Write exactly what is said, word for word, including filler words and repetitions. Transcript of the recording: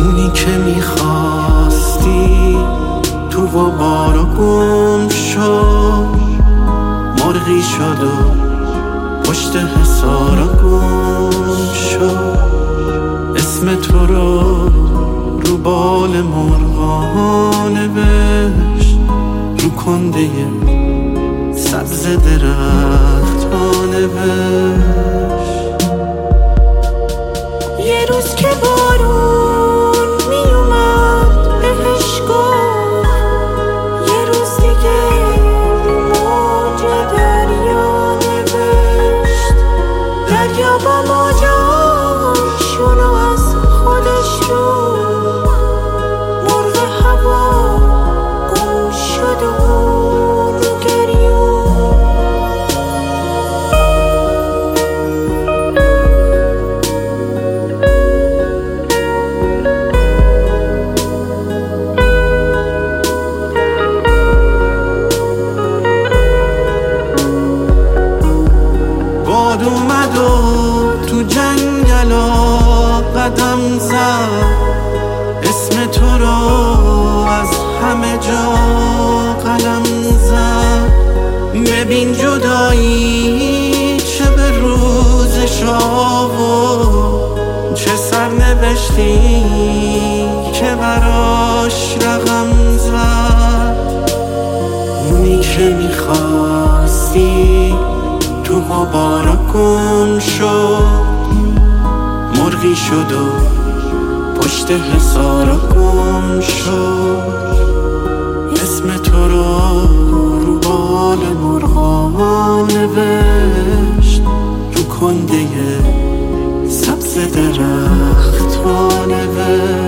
اونی که میخواستی تو غبارا گم شد، مرغی شد و پشت حصارا گم شد. اسم تو رو رو بال مرغا نوشت، رو کنده سبز درخت ها نوشت. یه روز که بارون می اومد بهش گفت، یه روز دیگه رو موج دریا نوشت. دریا با موجاشونو از خودش رو مرغ هوا گم شد و رو گریون. باد اومد و تو جنگلا قدم زد، اسم تو رو از همه جا قلم زد. ببین جدایی چه به روزش آورد، چه سرنوشتی که براش رقم زد. اونی که میخواستی تو غبارا گم شد، مرغی شد و پشت حصارا گم شد. اسم تو رو رو بال مرغا نوشت، رو کنده سبز درخت ها نوشت.